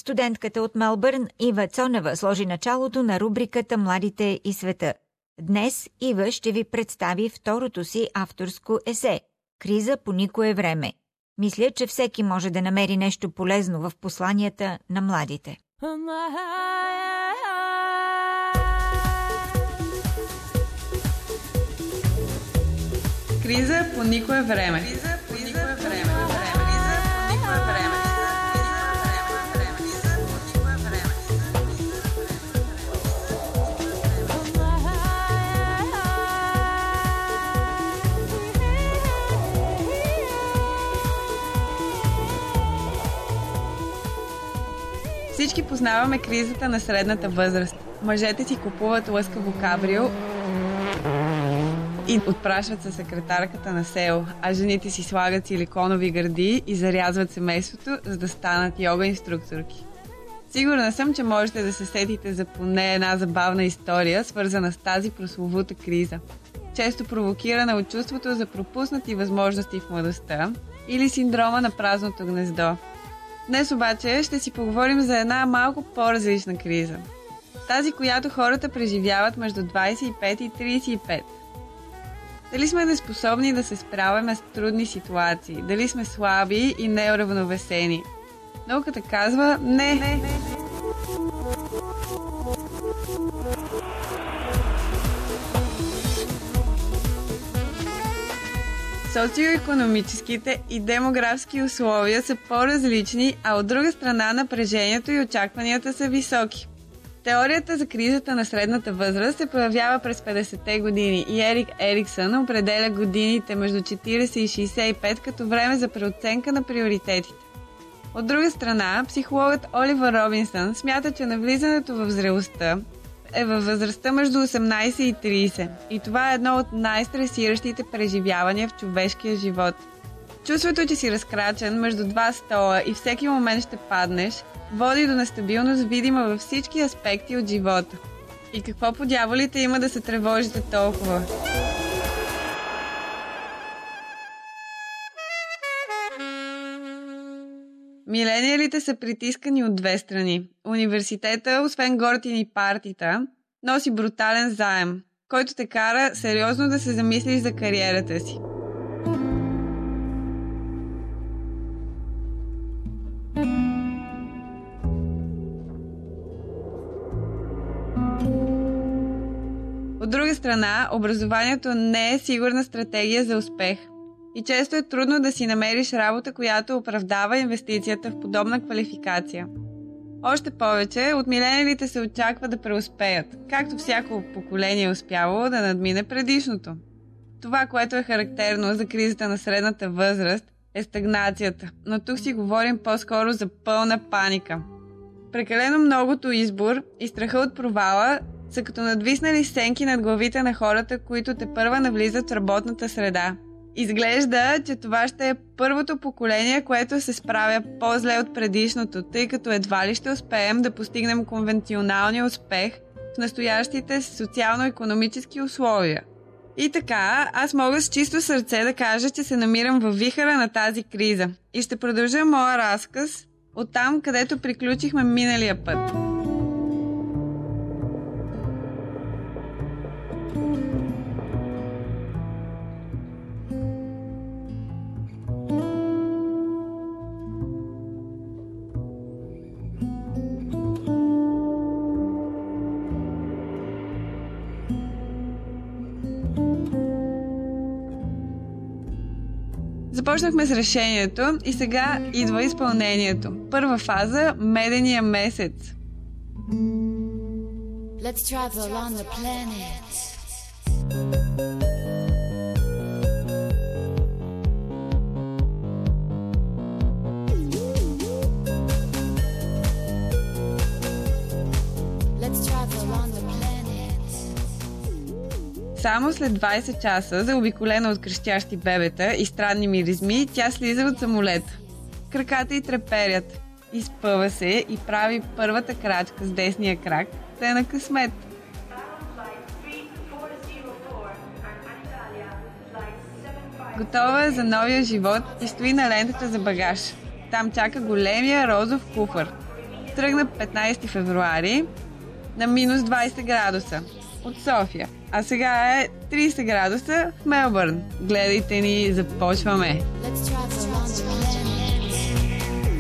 Студентката от Мелбърн Ива Цонева сложи началото на рубриката «Младите и света». Днес Ива ще ви представи второто си авторско есе «Криза по никое време». Мисля, че всеки може да намери нещо полезно в посланията на младите. Криза по никое време. Всички познаваме кризата на средната възраст. Мъжете си купуват лъскаво кабрио и отпрашват със секретарката на СЕО, а жените си слагат силиконови гърди и зарязват семейството, за да станат йога инструкторки. Сигурна съм, че можете да се сетите за поне една забавна история, свързана с тази прословута криза. Често провокирана от чувството за пропуснати възможности в младостта или синдрома на празното гнездо. Днес обаче ще си поговорим за една малко по-различна криза. Тази, която хората преживяват между 25 и 35. Дали сме неспособни да се справяме с трудни ситуации? Дали сме слаби и неуравновесени? Науката казва не. Социоекономическите и демографски условия са по-различни, а от друга страна напрежението и очакванията са високи. Теорията за кризата на средната възраст се появява през 50-те години и Ерик Ериксън определя годините между 40 и 65 като време за преоценка на приоритетите. От друга страна, психологът Оливър Робинсън смята, че навлизането в зрелостта е във възрастта между 18 и 30 и това е едно от най-стресиращите преживявания в човешкия живот. Чувството, че си разкрачен между два стола и всеки момент ще паднеш, води до нестабилност, видима във всички аспекти от живота. И какво по дяволите има да се тревожите толкова? Милениалите са притискани от две страни. Университета, освен готини партита, носи брутален заем, който те кара сериозно да се замислиш за кариерата си. От друга страна, образованието не е сигурна стратегия за успех. И често е трудно да си намериш работа, която оправдава инвестицията в подобна квалификация. Още повече, от милениалите се очаква да преуспеят, както всяко поколение е успявало да надмине предишното. Това, което е характерно за кризата на средната възраст, е стагнацията, но тук си говорим по-скоро за пълна паника. Прекалено многото избор и страха от провала са като надвиснали сенки над главите на хората, които тепърва навлизат в работната среда. Изглежда, че това ще е първото поколение, което се справя по-зле от предишното, тъй като едва ли ще успеем да постигнем конвенционалния успех в настоящите социално-икономически условия. И така, аз мога с чисто сърце да кажа, че се намирам във вихъра на тази криза и ще продължа моя разказ от там, където приключихме миналия път. Започнахме с решението и сега идва изпълнението. Първа фаза – медения месец. Let's travel on the planet. Let's travel on the planet. Само след 20 часа, заобиколена от крещящи бебета и странни миризми, тя слиза от самолета. Краката й треперят. Изпъва се и прави първата крачка с десния крак, да е на късмет. Готова е за новия живот и стои на лентата за багаж. Там чака големия розов куфър. Тръгна 15 февруари на минус 20 градуса от София. А сега е 30 градуса в Мелбърн. Гледайте ни, започваме! Let's travel on the planet.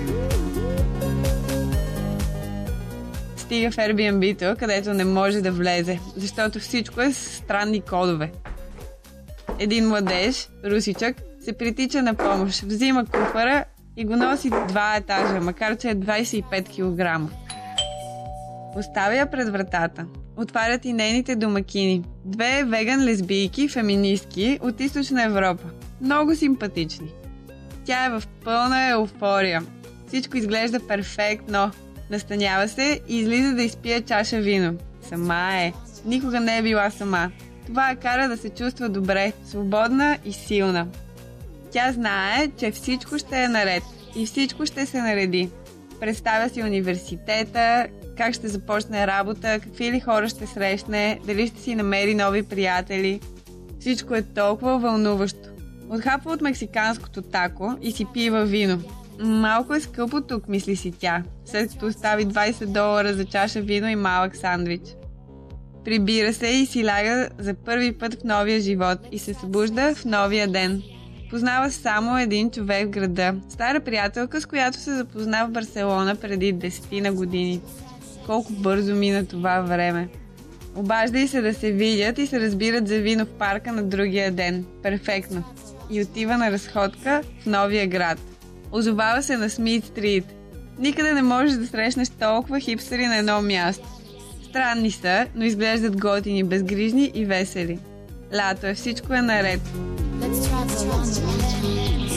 Стига в Airbnb-то, където не може да влезе, защото всичко е с странни кодове. Един младеж, русичък, се притича на помощ, взима куфара и го носи 2 етажа, макар че е 25 кг. Оставя я пред вратата. Отварят и нейните домакини. 2 веган лесбийки, феминистки от Източна Европа. Много симпатични. Тя е в пълна еуфория. Всичко изглежда перфектно. Настанява се и излиза да изпие чаша вино. Сама е. Никога не е била сама. Това я кара да се чувства добре, свободна и силна. Тя знае, че всичко ще е наред и всичко ще се нареди. Представя си университета, как ще започне работа, какви ли хора ще срещне, дали ще си намери нови приятели. Всичко е толкова вълнуващо. Отхапва от мексиканското тако и си пива вино. Малко е скъпо тук, мисли си тя, след като остави $20 за чаша вино и малък сандвич. Прибира се и си ляга за първи път в новия живот и се събужда в новия ден. Познава само един човек в града, стара приятелка, с която се запозна в Барселона преди 10 на години. Колко бързо мина това време. Обажда и се да се видят и се разбират за вино в парка на другия ден. Перфектно. И отива на разходка в новия град. Озовава се на Смит Стрит. Никъде не можеш да срещнеш толкова хипстери на едно място. Странни са, но изглеждат готини, безгрижни и весели. Лято е, всичко е наред. Let's travel on the planet.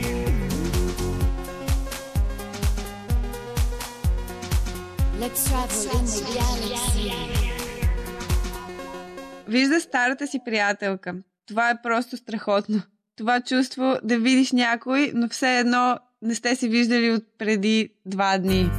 Let's travel in the galaxy. Вижда старата си приятелка. Това е просто страхотно. Това чувство да видиш някой, но все едно не сте се виждали от преди 2 дни.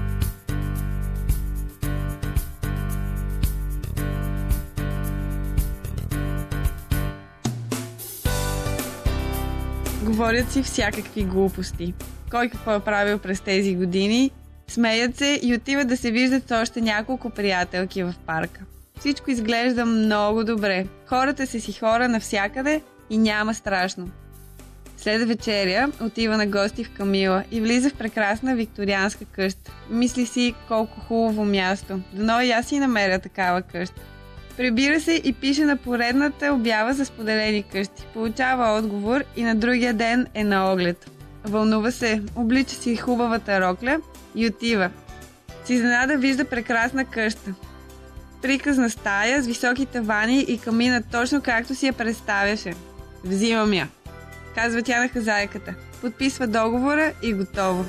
Говорят си всякакви глупости. Кой какво е правил през тези години, смеят се и отиват да се виждат с още няколко приятелки в парка. Всичко изглежда много добре. Хората са си хора навсякъде и няма страшно. След вечеря отива на гости в Камила и влиза в прекрасна викторианска къща. Мисли си колко хубаво място. Дано и аз си намеря такава къща. Прибира се и пише на поредната обява за споделени къщи. Получава отговор и на другия ден е на оглед. Вълнува се, облича си хубавата рокля и отива. С изненада вижда прекрасна къща. Приказна стая с високи тавани и камина, точно както си я представяше. Взимам я, казва тя на хазайката. Подписва договора и готово.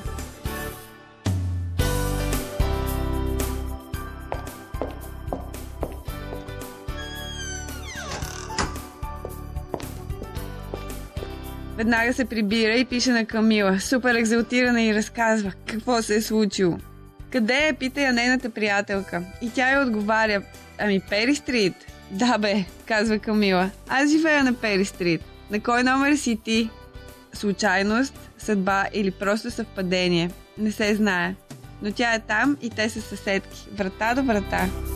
Веднага се прибира и пише на Камила. Супер екзалтирана и разказва какво се е случило. Къде е, пита я нейната приятелка. И тя й отговаря, ами Пери Стрит. Да бе, казва Камила. Аз живея на Пери Стрит. На кой номер си ти? Случайност, съдба или просто съвпадение? Не се знае. Но тя е там и те са съседки. Врата до врата.